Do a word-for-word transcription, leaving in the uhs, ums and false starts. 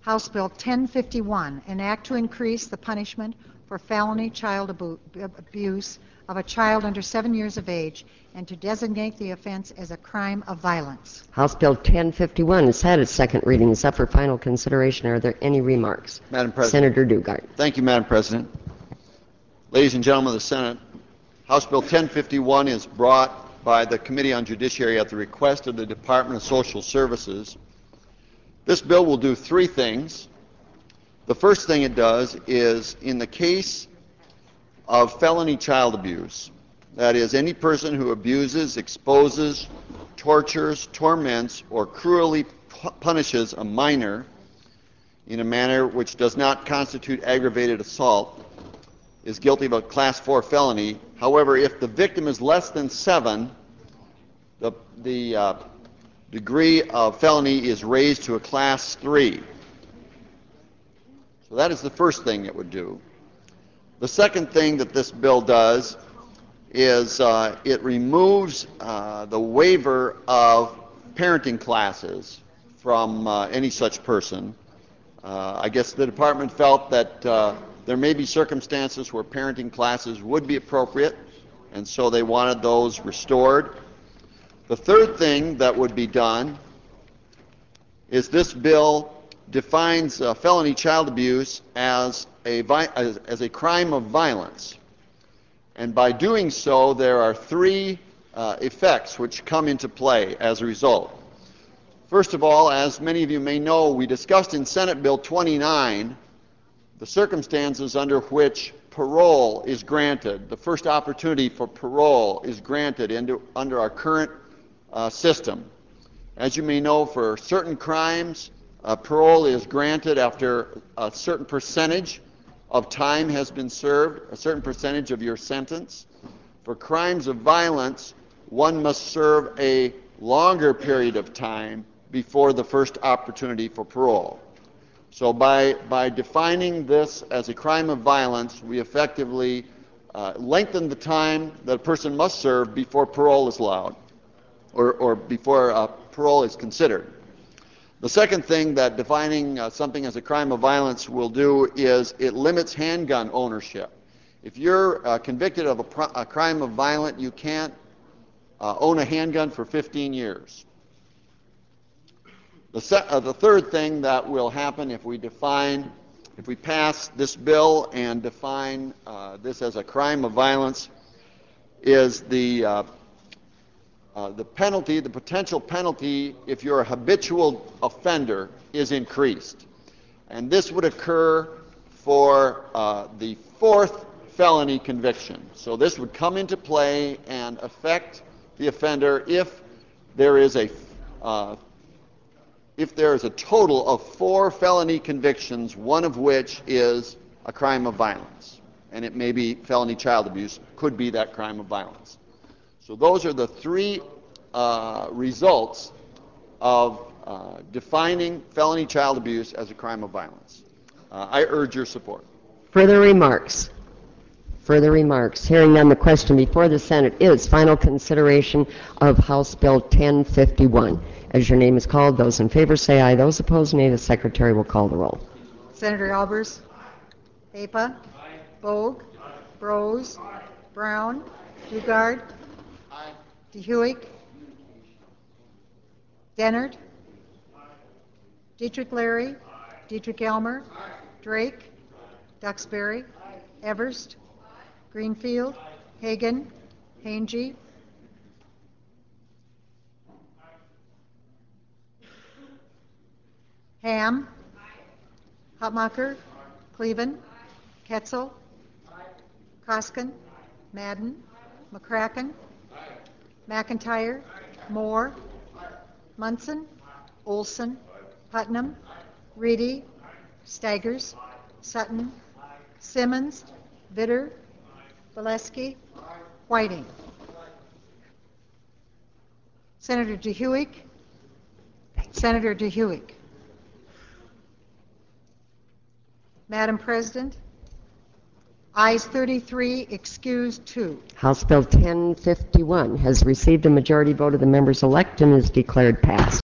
House Bill ten fifty-one, an act to increase the punishment for felony child abu abuse of a child under seven years of age and to designate the offense as a crime of violence. House Bill ten fifty-one has had its second reading. It's up for final consideration. Are there any remarks? Madam President. Senator Dugard. Thank you, Madam President. Ladies and gentlemen of the Senate, House Bill ten fifty-one is brought by the Committee on Judiciary at the request of the Department of Social Services. This bill will do three things. The first thing it does is, in the case of felony child abuse, that is, any person who abuses, exposes, tortures, torments, or cruelly pu punishes a minor in a manner which does not constitute aggravated assault, is guilty of a class four felony. However, if the victim is less than seven, the, the uh, degree of felony is raised to a class three. So that is the first thing it would do. The second thing that this bill does is uh, it removes uh, the waiver of parenting classes from uh, any such person. Uh, I guess the department felt that uh, there may be circumstances where parenting classes would be appropriate, and so they wanted those restored. The third thing that would be done is this bill defines uh, felony child abuse as a, as, as a crime of violence. And by doing so, there are three uh, effects which come into play as a result. First of all, as many of you may know, we discussed in Senate Bill twenty-nine the circumstances under which parole is granted. The first opportunity for parole is granted into, under our current uh, system. As you may know, for certain crimes, uh, parole is granted after a certain percentage of time has been served, a certain percentage of your sentence. For crimes of violence, one must serve a longer period of time before the first opportunity for parole. So by, by defining this as a crime of violence, we effectively uh, lengthen the time that a person must serve before parole is allowed, or, or before uh, parole is considered. The second thing that defining uh, something as a crime of violence will do is it limits handgun ownership. If you're uh, convicted of a, pr a crime of violence, you can't uh, own a handgun for fifteen years. The, se uh, the third thing that will happen if we define, if we pass this bill and define uh, this as a crime of violence, is the uh, uh, the penalty, the potential penalty, if you're a habitual offender, is increased. And this would occur for uh, the fourth felony conviction. So this would come into play and affect the offender if there is a uh, if there is a total of four felony convictions, one of which is a crime of violence. And it may be felony child abuse, could be that crime of violence. So those are the three uh, results of uh, defining felony child abuse as a crime of violence. Uh, I urge your support. Further remarks? Further remarks? Hearing none, the question before the Senate is final consideration of House Bill ten fifty-one. As your name is called, those in favor say aye. Those opposed, nay. The Secretary will call the roll. Senator Albers? Papa? Bogue? Brose? Brown? Dugard? DeHuick? Dennard? Dietrich Larry? Dietrich Elmer? Drake? Duxbury? Everst? Greenfield? Hagan? Hange? Ham? Hutmacher? Cleven? Ketzel? Koskin? Madden? McCracken? McIntyre? Moore? Munson? Olson? Putnam? Reedy? Steigers? Sutton? Simmons? Vitter? Valesky? Whiting? Senator DeHuick? Senator DeHuick? Madam President, ayes thirty-three, excused two. House Bill ten fifty-one has received a majority vote of the members elect and is declared passed.